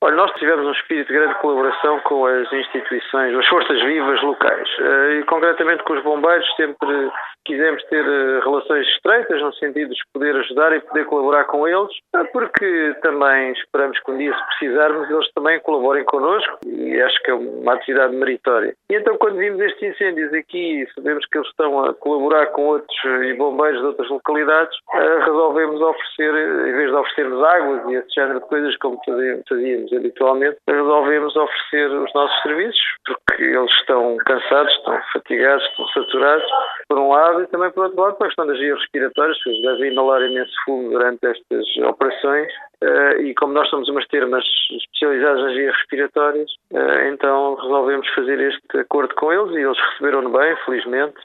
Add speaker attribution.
Speaker 1: Olha, nós tivemos um espírito de grande colaboração com as instituições, as forças vivas locais e concretamente com os bombeiros sempre quisemos ter relações estreitas no sentido de poder ajudar e poder colaborar com eles, porque também esperamos que um dia, se precisarmos, eles também colaborem connosco e acho que é uma atividade meritória. E então, quando vimos estes incêndios aqui e sabemos que eles estão a colaborar com outros e bombeiros de outras localidades, resolvemos oferecer, em vez de oferecermos águas e esse género de coisas como fazíamos habitualmente, resolvemos oferecer os nossos serviços, porque eles estão cansados, estão fatigados, estão saturados, por um lado, e também por outro lado, para a questão das vias respiratórias, que eles devem inalar imenso fumo durante estas operações, e como nós somos umas termas especializadas nas vias respiratórias, então resolvemos fazer este acordo com eles e eles receberam-no bem, felizmente,